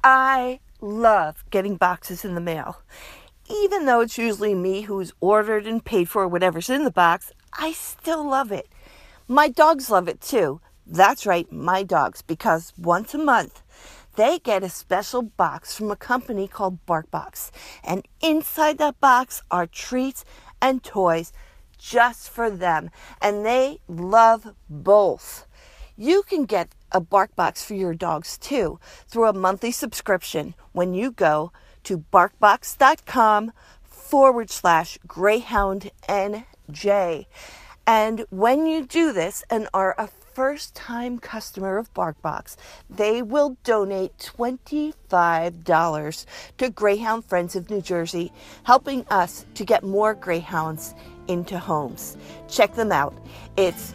I love getting boxes in the mail. Even though it's usually me who's ordered and paid for whatever's in the box, I still love it. My dogs love it too. That's right, my dogs, because once a month, they get a special box from a company called BarkBox. And inside that box are treats and toys just for them. And they love both. You can get a BarkBox for your dogs too through a monthly subscription when you go to barkbox.com/GreyhoundNJ. And when you do this and are a first-time customer of BarkBox, they will donate $25 to Greyhound Friends of New Jersey, helping us to get more greyhounds into homes. Check them out. It's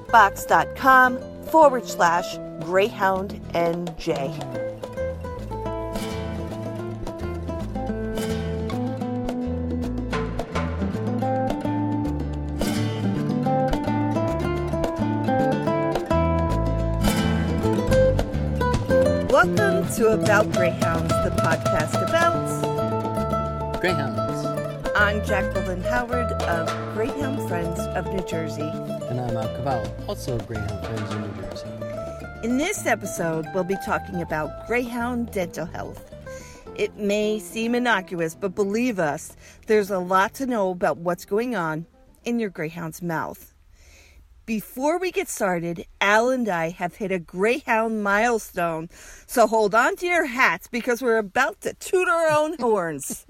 barkbox.com/GreyhoundNJ. Welcome to About Greyhounds, the podcast about Greyhounds. I'm Jacqueline Howard of Greyhound Friends of New Jersey. And I'm Al Cavallo, also of Greyhound Friends of New Jersey. In this episode, we'll be talking about Greyhound dental health. It may seem innocuous, but believe us, there's a lot to know about what's going on in your Greyhound's mouth. Before we get started, Al and I have hit a Greyhound milestone, so hold on to your hats because we're about to toot our own horns.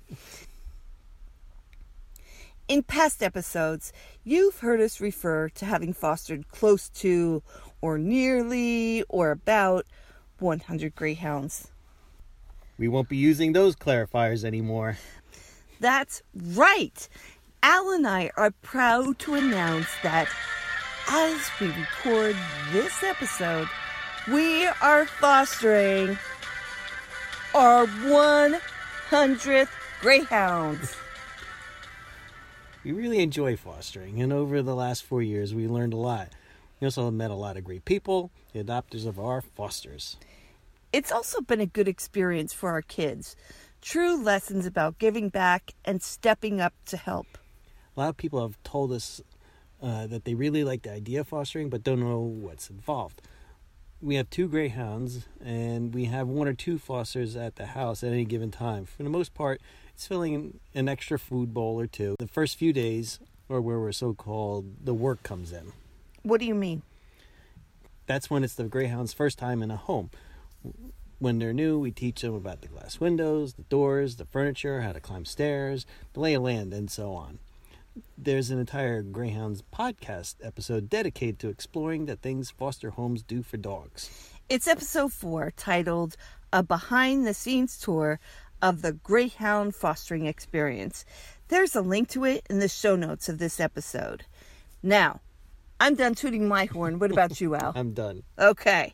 In past episodes, you've heard us refer to having fostered close to, or nearly, or about 100 Greyhounds. We won't be using those clarifiers anymore. That's right. Al and I are proud to announce that as we record this episode, we are fostering our 100th Greyhounds. We really enjoy fostering, and over the last 4 years, we learned a lot. We also met a lot of great people, the adopters of our fosters. It's also been a good experience for our kids. True lessons about giving back and stepping up to help. A lot of people have told us that they really like the idea of fostering, but don't know what's involved. We have 2 Greyhounds, and we have 1 or 2 fosters at the house at any given time. For the most part, it's filling an extra food bowl or 2. The first few days, or where we're so-called, the work comes in. What do you mean? That's when it's the Greyhound's first time in a home. When they're new, we teach them about the glass windows, the doors, the furniture, how to climb stairs, the lay of land, and so on. There's an entire Greyhounds podcast episode dedicated to exploring the things foster homes do for dogs. It's episode 4, titled A Behind-the-Scenes Tour of the Greyhound Fostering Experience. There's a link to it in the show notes of this episode. Now, I'm done tooting my horn. What about you, Al? I'm done. Okay.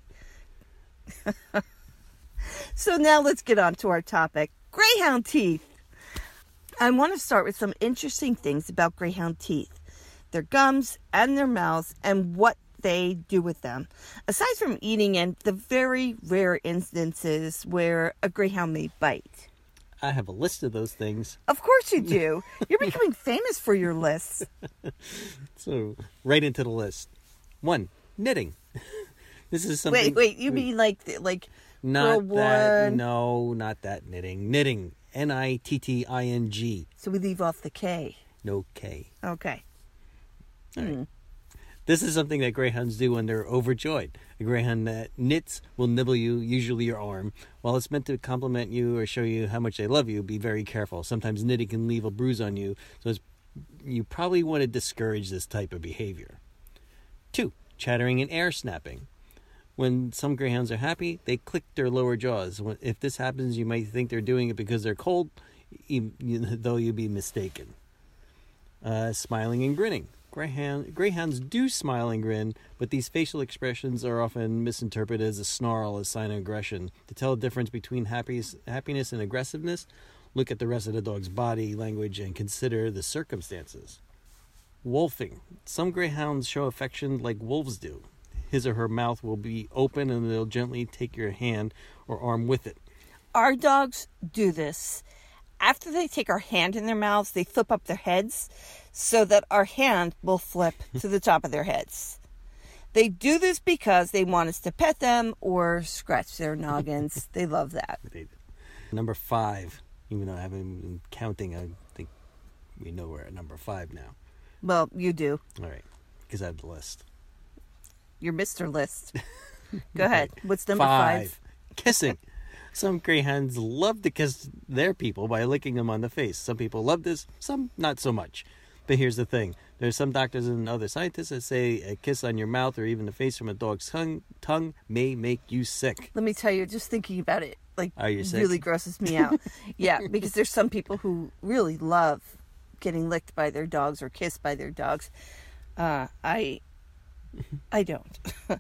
So now let's get on to our topic. Greyhound teeth. I want to start with some interesting things about Greyhound teeth. Their gums and their mouths and what they do with them. Aside from eating and the very rare instances where a Greyhound may bite. I have a list of those things. Of course you do. You're becoming famous for your lists. So, right into the list. 1, knitting. This is something... Wait, you mean like not that, one? no, not that knitting. Knitting, N-I-T-T-I-N-G. So we leave off the K. No K. Okay. All right. This is something that Greyhounds do when they're overjoyed. A Greyhound that knits will nibble you, usually your arm. While it's meant to compliment you or show you how much they love you, be very careful. Sometimes knitting can leave a bruise on you, so you probably want to discourage this type of behavior. 2, chattering and air snapping. When some Greyhounds are happy, they click their lower jaws. If this happens, you might think they're doing it because they're cold, though you'd be mistaken. Smiling and grinning. Greyhounds do smile and grin, but these facial expressions are often misinterpreted as a snarl, a sign of aggression. To tell the difference between happiness and aggressiveness, look at the rest of the dog's body language and consider the circumstances. Wolfing. Some Greyhounds show affection like wolves do. His or her mouth will be open and they'll gently take your hand or arm with it. Our dogs do this. After they take our hand in their mouths, they flip up their heads so that our hand will flip to the top of their heads. They do this because they want us to pet them or scratch their noggins. They love that. Number 5, even though I haven't been counting, I think we know we're at number 5 now. Well, you do. All right, because I have the list. You're Mr. List. Go ahead. What's number 5? Kissing. Some greyhounds love to kiss their people by licking them on the face. Some people love this, some not so much. But here's the thing. There's some doctors and other scientists that say a kiss on your mouth or even the face from a dog's tongue may make you sick. Let me tell you, just thinking about it, Are you sick? really grosses me out. Yeah, because there's some people who really love getting licked by their dogs or kissed by their dogs. I don't.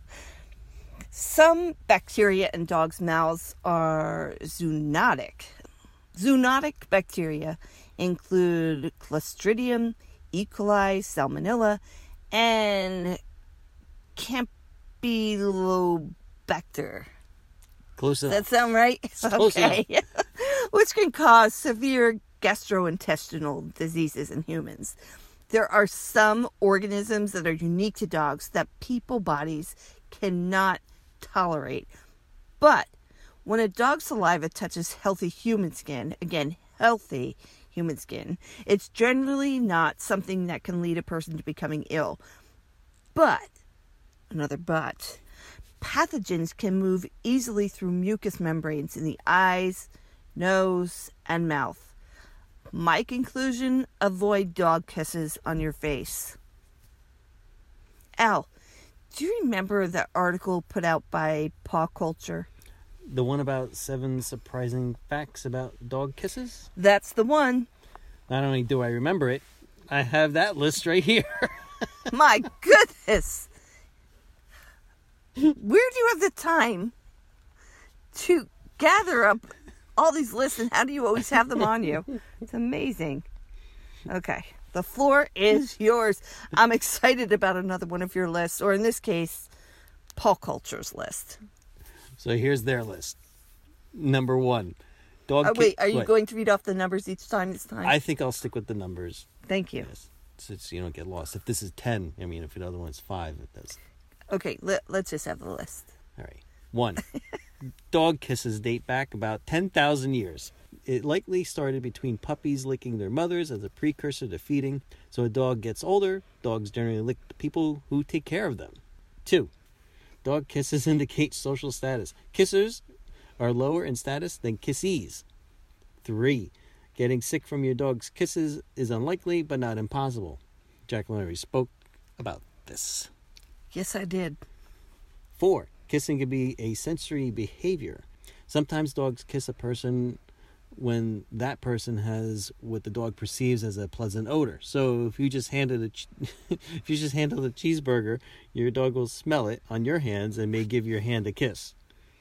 Some bacteria in dogs' mouths are zoonotic. Zoonotic bacteria include Clostridium, E. coli, Salmonella, and Campylobacter. Close enough. Does that sound right? Close okay. Which can cause severe gastrointestinal diseases in humans. There are some organisms that are unique to dogs that people bodies cannot tolerate. But when a dog's saliva touches healthy human skin, again, healthy human skin, it's generally not something that can lead a person to becoming ill. But, another but, pathogens can move easily through mucous membranes in the eyes, nose, and mouth. My conclusion, avoid dog kisses on your face. Al, do you remember that article put out by Paw Culture? The one about 7 surprising facts about dog kisses? That's the one. Not only do I remember it, I have that list right here. My goodness. Where do you have the time to gather up all these lists, and how do you always have them on you? It's amazing. Okay, the floor is yours. I'm excited about another one of your lists, or in this case, Paw Culture's list. So here's their list. Number 1. Wait, are you going to read off the numbers each time this time? I think I'll stick with the numbers. Thank you. Yes, so you don't get lost. If this is 10, if the other one's 5, it does. Okay, let's just have the list. All right. 1. Dog kisses date back about 10,000 years. It likely started between puppies licking their mothers as a precursor to feeding. So a dog gets older, dogs generally lick the people who take care of them. 2. Dog kisses indicate social status. Kissers are lower in status than kissees. 3. Getting sick from your dog's kisses is unlikely, but not impossible. Jacqueline already spoke about this. Yes, I did. 4. Kissing can be a sensory behavior. Sometimes dogs kiss a person when that person has what the dog perceives as a pleasant odor. So if you just handed a cheeseburger, your dog will smell it on your hands and may give your hand a kiss.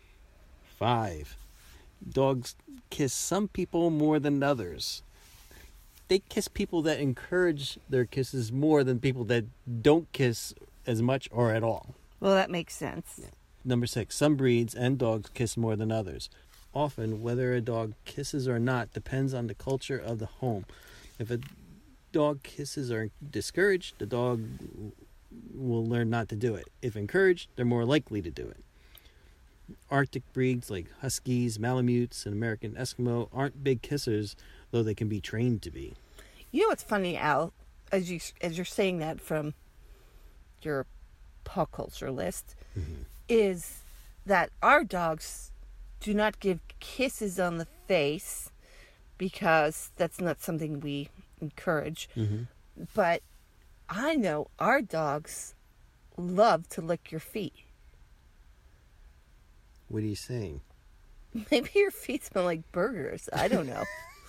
5. Dogs kiss some people more than others. They kiss people that encourage their kisses more than people that don't kiss as much or at all. Well, that makes sense. Yeah. Number 6. Some breeds and dogs kiss more than others. Often, whether a dog kisses or not depends on the culture of the home. If a dog kisses are discouraged, the dog will learn not to do it. If encouraged, they're more likely to do it. Arctic breeds like Huskies, Malamutes, and American Eskimo aren't big kissers, though they can be trained to be. You know what's funny, Al, as you're saying that from your Paw Culture list, is that our dogs do not give kisses on the face because that's not something we encourage. But I know our dogs love to lick your feet. What are you saying? Maybe your feet smell like burgers. I don't know.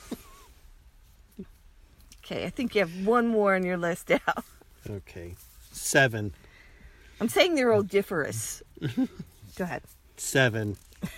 Okay, I think you have one more on your list now. Okay. 7. I'm saying they're odoriferous. Go ahead. 7.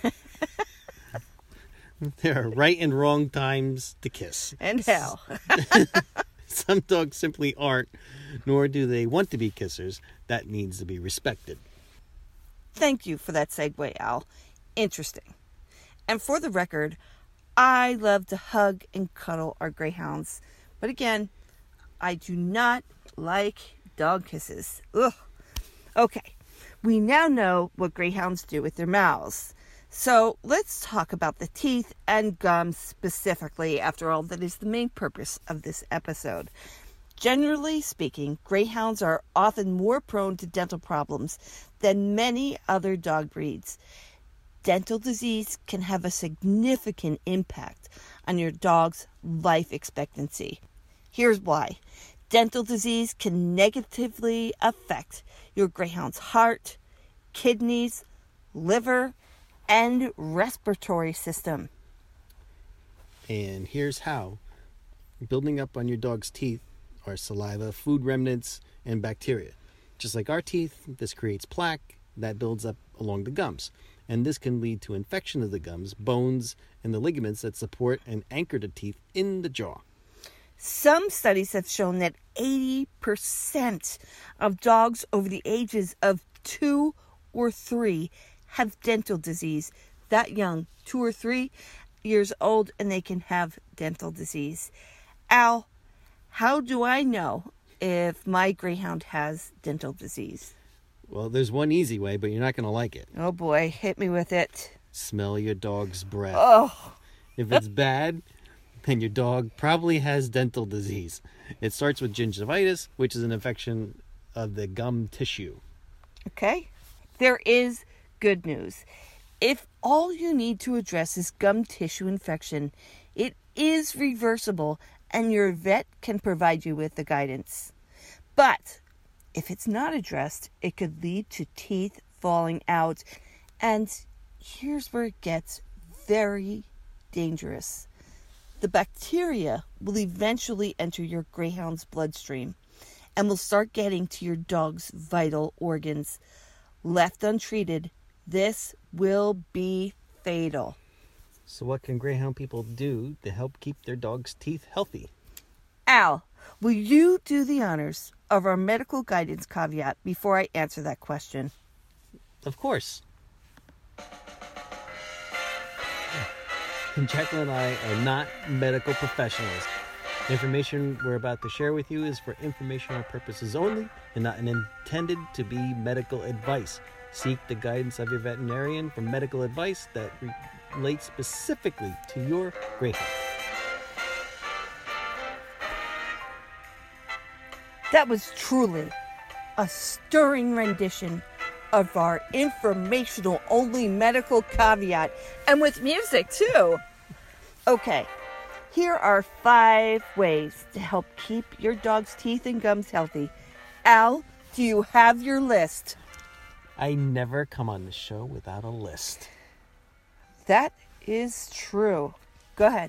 There are right and wrong times to kiss. And how? Some dogs simply aren't, nor do they want to be kissers. That needs to be respected. Thank you for that segue, Al. Interesting. And for the record, I love to hug and cuddle our greyhounds. But again, I do not like dog kisses. Ugh. Okay, we now know what greyhounds do with their mouths. So let's talk about the teeth and gums specifically. After all, that is the main purpose of this episode. Generally speaking, greyhounds are often more prone to dental problems than many other dog breeds. Dental disease can have a significant impact on your dog's life expectancy. Here's why. Dental disease can negatively affect your greyhound's heart, kidneys, liver, and respiratory system. And here's how. Building up on your dog's teeth are saliva, food remnants, and bacteria. Just like our teeth, this creates plaque that builds up along the gums. And this can lead to infection of the gums, bones, and the ligaments that support and anchor the teeth in the jaw. Some studies have shown that 80% of dogs over the ages of 2 or 3 have dental disease. That young, 2 or 3 years old, and they can have dental disease. Al, how do I know if my greyhound has dental disease? Well, there's one easy way, but you're not going to like it. Oh boy, hit me with it. Smell your dog's breath. Oh. If it's bad, then your dog probably has dental disease. It starts with gingivitis, which is an infection of the gum tissue. Okay. There is good news. If all you need to address is gum tissue infection, it is reversible and your vet can provide you with the guidance. But if it's not addressed, it could lead to teeth falling out. And here's where it gets very dangerous. The bacteria will eventually enter your greyhound's bloodstream and will start getting to your dog's vital organs. Left untreated, this will be fatal. So what can greyhound people do to help keep their dog's teeth healthy? Al, will you do the honors of our medical guidance caveat before I answer that question? Of course. Jekyll and I are not medical professionals. The information we're about to share with you is for informational purposes only and not intended to be medical advice. Seek the guidance of your veterinarian for medical advice that relates specifically to your greyhound. That was truly a stirring rendition of our informational-only medical caveat, and with music, too. Okay, here are 5 ways to help keep your dog's teeth and gums healthy. Al, do you have your list? I never come on the show without a list. That is true. Go ahead.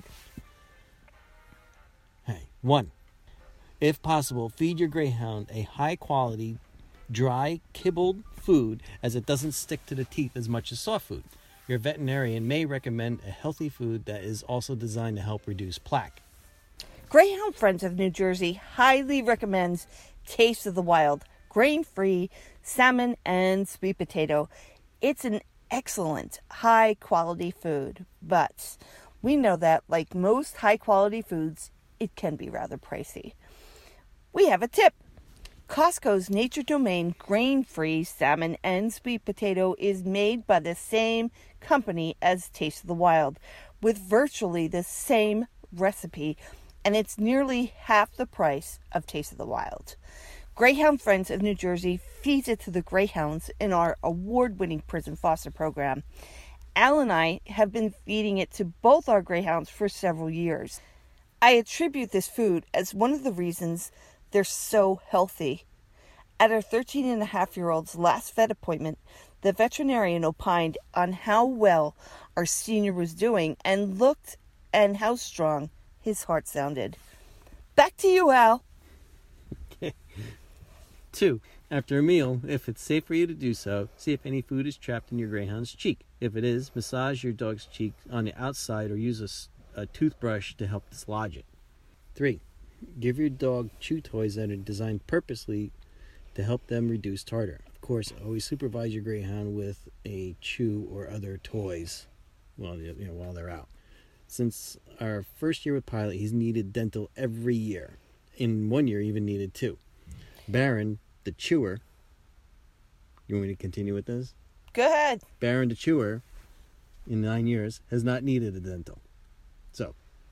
Hey, 1. If possible, feed your greyhound a high-quality, dry, kibbled food as it doesn't stick to the teeth as much as soft food. Your veterinarian may recommend a healthy food that is also designed to help reduce plaque. Greyhound Friends of New Jersey highly recommends Taste of the Wild, grain-free salmon and sweet potato. It's an excellent, high-quality food, but we know that, like most high-quality foods, it can be rather pricey. We have a tip. Costco's Nature Domain grain-free salmon and sweet potato is made by the same company as Taste of the Wild, with virtually the same recipe, and it's nearly half the price of Taste of the Wild. Greyhound Friends of New Jersey feeds it to the greyhounds in our award-winning prison foster program. Al and I have been feeding it to both our greyhounds for several years. I attribute this food as one of the reasons they're so healthy. At our 13-and-a-half-year-old's last vet appointment, the veterinarian opined on how well our senior was doing and looked and how strong his heart sounded. Back to you, Al. 2. After a meal, if it's safe for you to do so, see if any food is trapped in your greyhound's cheek. If it is, massage your dog's cheek on the outside or use a toothbrush to help dislodge it. 3. Give your dog chew toys that are designed purposely to help them reduce tartar. Of course, always supervise your greyhound with a chew or other toys. while they're out. Since our first year with Pilot, he's needed dental every year. In 1 year, even needed 2. Baron, the chewer. You want me to continue with this? Go ahead. Baron, the chewer, in 9 years, has not needed a dental. So,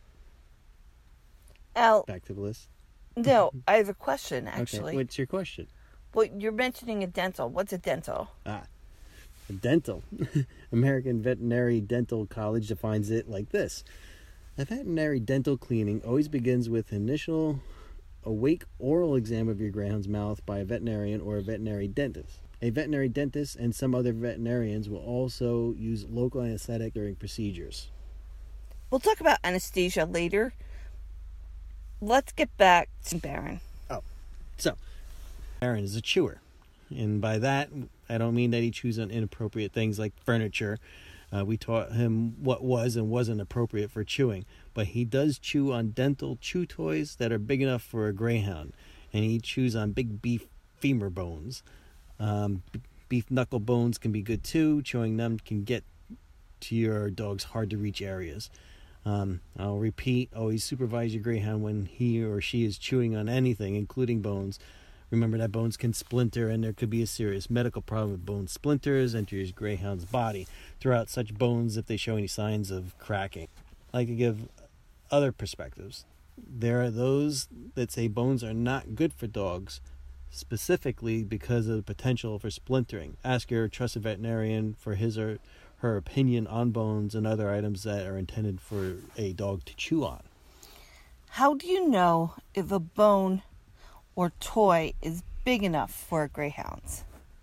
Al, back to the list. no, I have a question, actually. Okay, what's your question? Well, you're mentioning a dental. What's a dental? Dental. American Veterinary Dental College defines it like this. A veterinary dental cleaning always begins with initial awake oral exam of your greyhound's mouth by a veterinarian or a veterinary dentist. A veterinary dentist and some other veterinarians will also use local anesthetic during procedures. We'll talk about anesthesia later. Let's get back to Baron. So, Baron is a chewer. And by that, I don't mean that he chews on inappropriate things like furniture. We taught him what was and wasn't appropriate for chewing. But he does chew on dental chew toys that are big enough for a greyhound. And he chews on big beef femur bones. Beef knuckle bones can be good too. Chewing them can get to your dog's hard-to-reach areas. I'll repeat, always supervise your greyhound when he or she is chewing on anything, including bones. Remember that bones can splinter, and there could be a serious medical problem with bone splinters enter your greyhound's body. Throw out such bones if they show any signs of cracking. I like to give other perspectives. There are those that say bones are not good for dogs, specifically because of the potential for splintering. Ask your trusted veterinarian for his or her opinion on bones and other items that are intended for a dog to chew on. How do you know if a bone or toy is big enough for a greyhound's?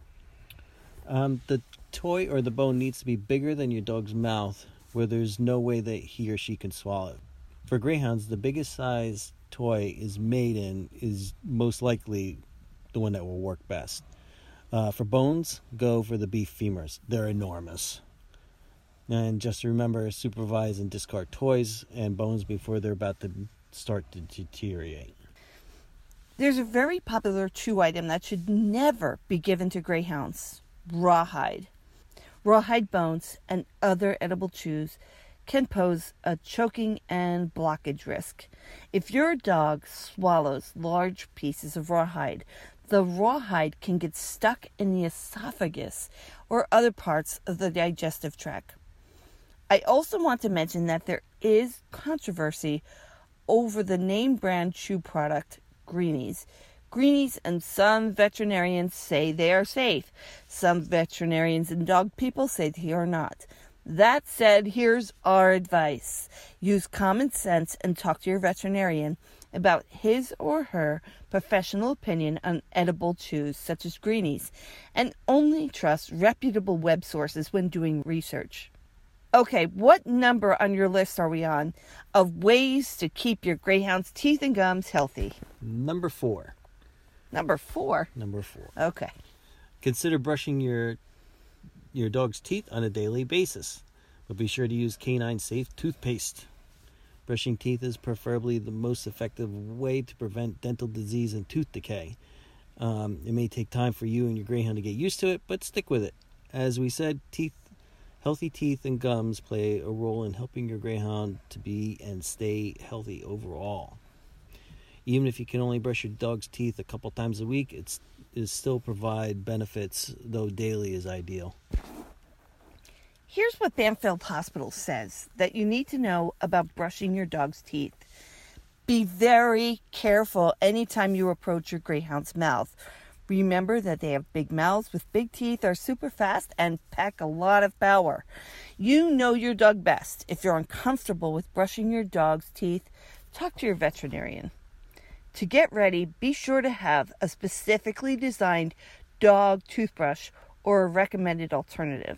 The toy or the bone needs to be bigger than your dog's mouth, where there's no way that he or she can swallow. For greyhounds, the biggest size toy is made in is most likely the one that will work best. For bones, go for the beef femurs. They're enormous. And just remember, supervise and discard toys and bones before they're about to start to deteriorate. There's a very popular chew item that should never be given to greyhounds: rawhide. Rawhide bones and other edible chews can pose a choking and blockage risk. If your dog swallows large pieces of rawhide, the rawhide can get stuck in the esophagus or other parts of the digestive tract. I also want to mention that there is controversy over the name brand chew product, Greenies. Greenies and some veterinarians say they are safe. Some veterinarians and dog people say they are not. That said, here's our advice. Use common sense and talk to your veterinarian about his or her professional opinion on edible chews such as Greenies, and only trust reputable web sources when doing research. Okay, what number on your list are we on of ways to keep your greyhound's teeth and gums healthy? Number 4. Number 4? Number 4. Okay. Consider brushing your dog's teeth on a daily basis, but be sure to use canine safe toothpaste. Brushing teeth is preferably the most effective way to prevent dental disease and tooth decay. It may take time for you and your greyhound to get used to it, but stick with it. As we said, healthy teeth and gums play a role in helping your greyhound to be and stay healthy overall. Even if you can only brush your dog's teeth a couple times a week, it still provide benefits, though daily is ideal. Here's what Banfield Hospital says that you need to know about brushing your dog's teeth. Be very careful anytime you approach your greyhound's mouth. Remember that they have big mouths with big teeth, are super fast, and pack a lot of power. You know your dog best. If you're uncomfortable with brushing your dog's teeth, talk to your veterinarian. To get ready, be sure to have a specifically designed dog toothbrush or a recommended alternative.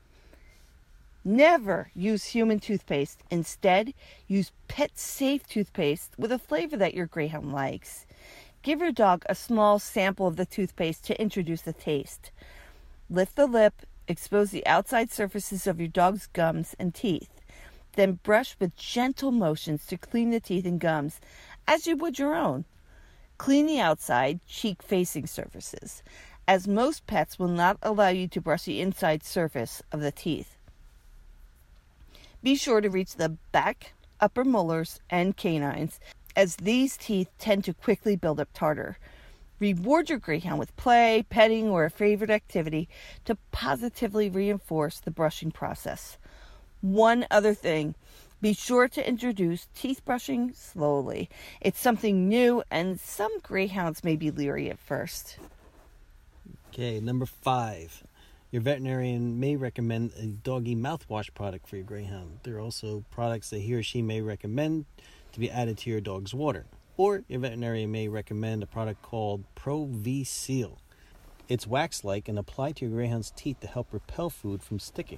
Never use human toothpaste. Instead, use pet-safe toothpaste with a flavor that your greyhound likes. Give your dog a small sample of the toothpaste to introduce the taste. Lift the lip, expose the outside surfaces of your dog's gums and teeth. Then brush with gentle motions to clean the teeth and gums, as you would your own. Clean the outside, cheek-facing surfaces, as most pets will not allow you to brush the inside surface of the teeth. Be sure to reach the back, upper molars, and canines, as these teeth tend to quickly build up tartar. Reward your greyhound with play, petting, or a favorite activity to positively reinforce the brushing process. One other thing, be sure to introduce teeth brushing slowly. It's something new, and some greyhounds may be leery at first. Okay, number 5. Your veterinarian may recommend a doggy mouthwash product for your greyhound. There are also products that he or she may recommend to be added to your dog's water. Or your veterinarian may recommend a product called Pro V Seal. It's wax-like and applied to your greyhound's teeth to help repel food from sticking.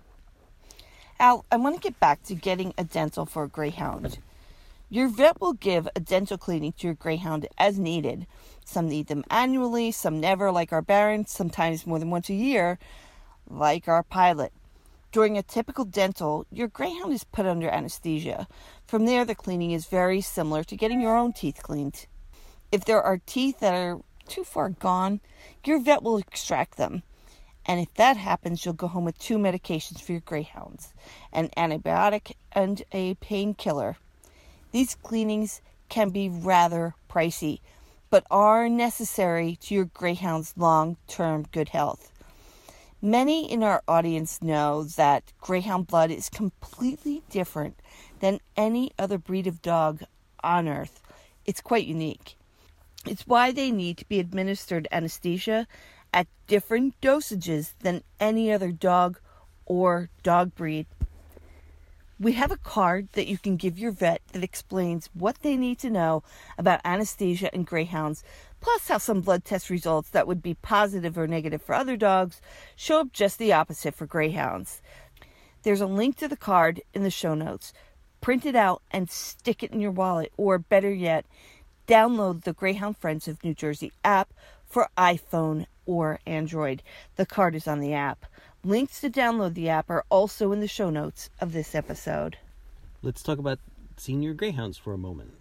Al, I want to get back to getting a dental for a greyhound. Your vet will give a dental cleaning to your greyhound as needed. Some need them annually, some never, like our Baron, sometimes more than once a year, like our Pilot. During a typical dental, your greyhound is put under anesthesia. From there, the cleaning is very similar to getting your own teeth cleaned. If there are teeth that are too far gone, your vet will extract them. And if that happens, you'll go home with 2 medications for your greyhounds, an antibiotic and a painkiller. These cleanings can be rather pricey, but are necessary to your greyhound's long-term good health. Many in our audience know that greyhound blood is completely different than any other breed of dog on earth. It's quite unique. It's why they need to be administered anesthesia at different dosages than any other dog or dog breed. We have a card that you can give your vet that explains what they need to know about anesthesia in greyhounds, plus how some blood test results that would be positive or negative for other dogs show up just the opposite for greyhounds. There's a link to the card in the show notes. Print it out and stick it in your wallet, or better yet, download the Greyhound Friends of New Jersey app for iPhone or Android. The card is on the app. Links to download the app are also in the show notes of this episode. Let's talk about senior greyhounds for a moment.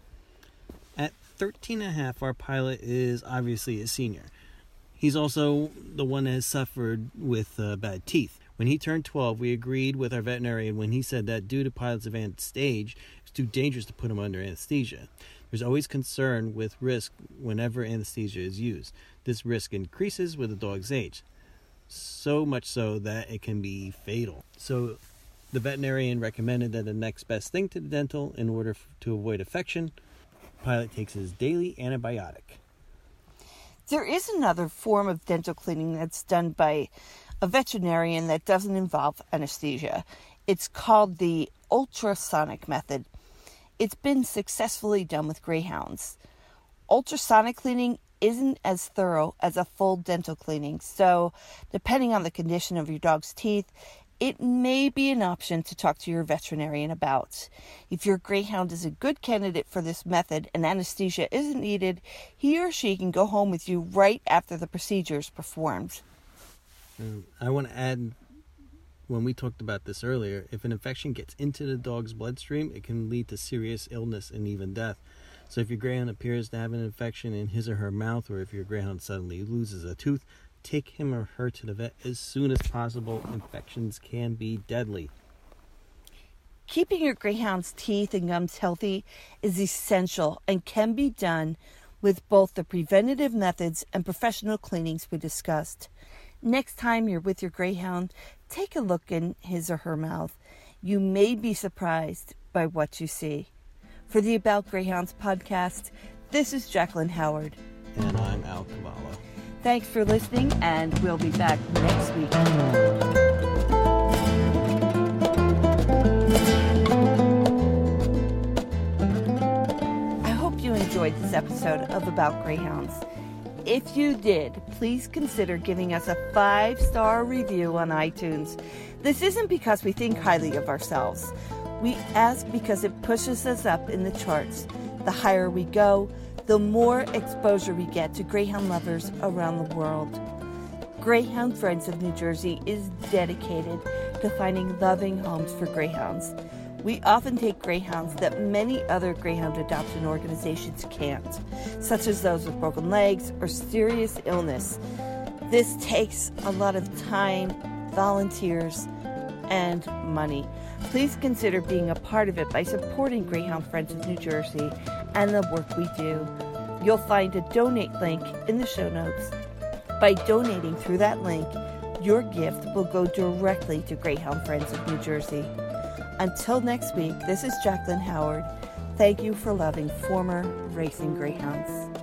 At 13 and a half, our Pilot is obviously a senior. He's also the one that has suffered with bad teeth. When he turned 12, we agreed with our veterinarian when he said that due to Pilot's advanced stage, it's too dangerous to put him under anesthesia. There's always concern with risk whenever anesthesia is used. This risk increases with the dog's age, so much so that it can be fatal. So the veterinarian recommended that the next best thing to the dental in order to avoid infection, Pilot takes his daily antibiotic. There is another form of dental cleaning that's done by a veterinarian that doesn't involve anesthesia. It's called the ultrasonic method. It's been successfully done with greyhounds. Ultrasonic cleaning isn't as thorough as a full dental cleaning, so depending on the condition of your dog's teeth, it may be an option to talk to your veterinarian about. If your greyhound is a good candidate for this method and anesthesia isn't needed, he or she can go home with you right after the procedure is performed. I want to add, when we talked about this earlier, if an infection gets into the dog's bloodstream, it can lead to serious illness and even death. So if your greyhound appears to have an infection in his or her mouth, or if your greyhound suddenly loses a tooth, take him or her to the vet as soon as possible. Infections can be deadly. Keeping your greyhound's teeth and gums healthy is essential and can be done with both the preventative methods and professional cleanings we discussed. Next time you're with your greyhound, take a look in his or her mouth. You may be surprised by what you see. For the About Greyhounds podcast, this is Jacqueline Howard. And I'm Al Cavallo. Thanks for listening, and we'll be back next week. I hope you enjoyed this episode of About Greyhounds. If you did, please consider giving us a 5-star review on iTunes. This isn't because we think highly of ourselves. We ask because it pushes us up in the charts. The higher we go, the more exposure we get to greyhound lovers around the world. Greyhound Friends of New Jersey is dedicated to finding loving homes for greyhounds. We often take greyhounds that many other greyhound adoption organizations can't, such as those with broken legs or serious illness. This takes a lot of time, volunteers, and money. Please consider being a part of it by supporting Greyhound Friends of New Jersey and the work we do. You'll find a donate link in the show notes. By donating through that link, your gift will go directly to Greyhound Friends of New Jersey. Until next week, this is Jacqueline Howard. Thank you for loving former racing greyhounds.